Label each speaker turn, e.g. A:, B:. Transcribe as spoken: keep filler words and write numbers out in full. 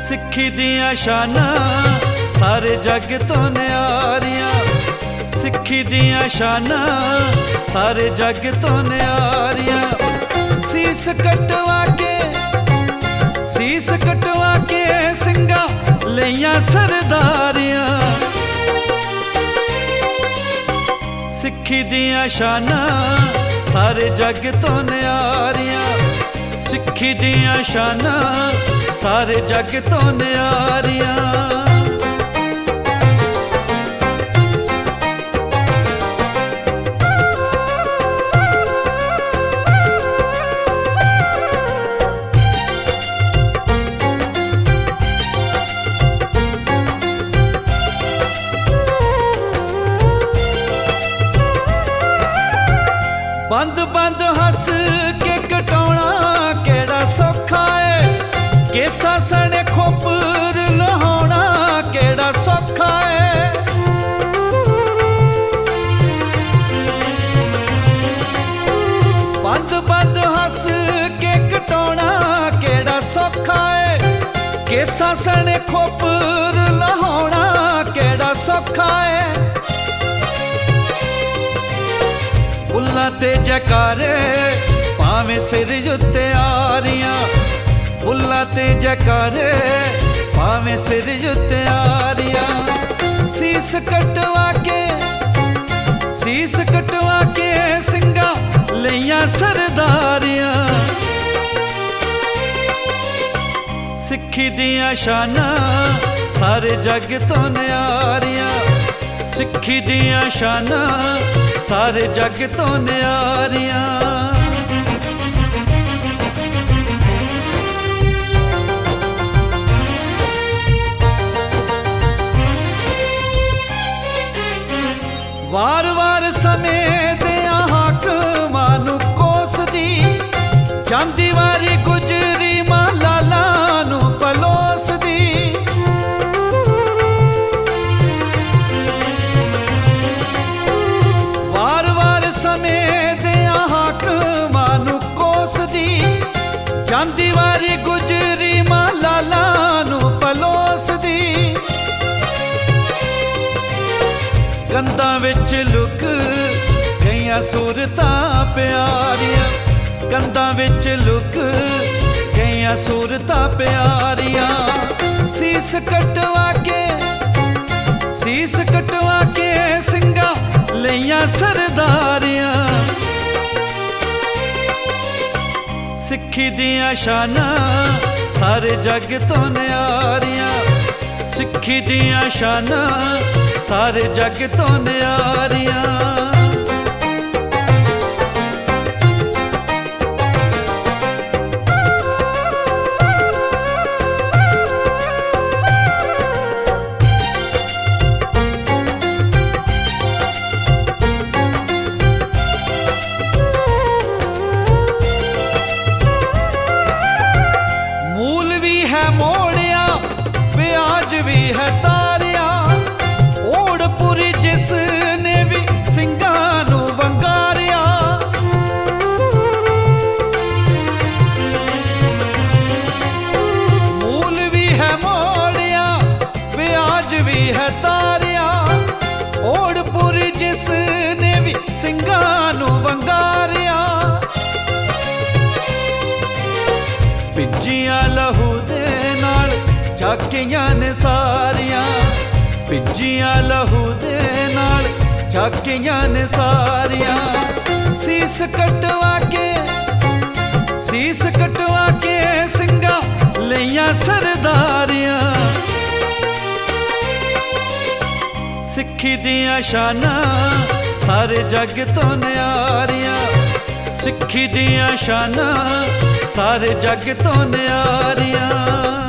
A: सिक्खी दियां शानां सारे जग तो न्यारियां, सिक्खी दियां शानां सारे जग तो न्यारियां। सीस कटवा के सीस कटवा के सिंगा लियां सरदारियां, सिक्खी दियां शानां सारे जग तो न्यारियां, सिक्खी दियां शानां सारे जग तो न्यारियां। बंद बंद हस के कटौना केड़ा सौखा है, केसा सने खोपर लहाउणा केड़ा सौखा है। बंद बंद हस के कटौना केड़ा सौखा है, केसा सने खोपर लहाउणा केड़ा सौखा है। फुल्लां ते जयकारे भावें सिर उत्ते आरियां, फुल्लां ते जयकारे भावें सिर उत्ते आरियां। सीस कटवा के सीस कटवा के सिंगा लियां सरदारियां, सिक्खी दियां शानां सारे जग तो न्यारियां, सिक्खी दियां शानां सारे जग तो न्यारियां। वार वार समय दियां हाकमां नूं कोसदी, जांदी वारी गुजरी मां लाला नूं पलोसदी। वार वार समय दियां हाकमां नूं कोसदी, जांदी वारी गुजरी मां लाला नूं पलोसदी। कंधां विच लुक गईयां सूरतां प्यारियां, कंधां विच लुक गईयां सूरतां प्यारियां। सीस कटवा के सीस कटवा के सिंगा लियां सरदारियां, सिक्खी दियां शानां सारे जग तो न्यारियां, सिक्खी दियां शानां सारे जग तो न्यारियां। मूल भी है मोड़िया ब्याज भी है तारिया, ओड़पुरी जिसने भी सिंगा नूं वंगारिया। मूल भी है मोड़िया ब्याज भी है तारिया, ओड़पुरी जिसने भी सिंगा नूं वंगारिया। पिज्जियां लहू दे नाल झाकियां ने सारियां, पिज्जियां लहू दे नाल झाकियां ने सारियां। सीस कटवा के सीस कटवा के सिंगा लियां सरदारियां, सिक्खी दियां शानां सारे जग तो न्यारियां, सिक्खी दियां शानां सारे जग तो न्यारियां।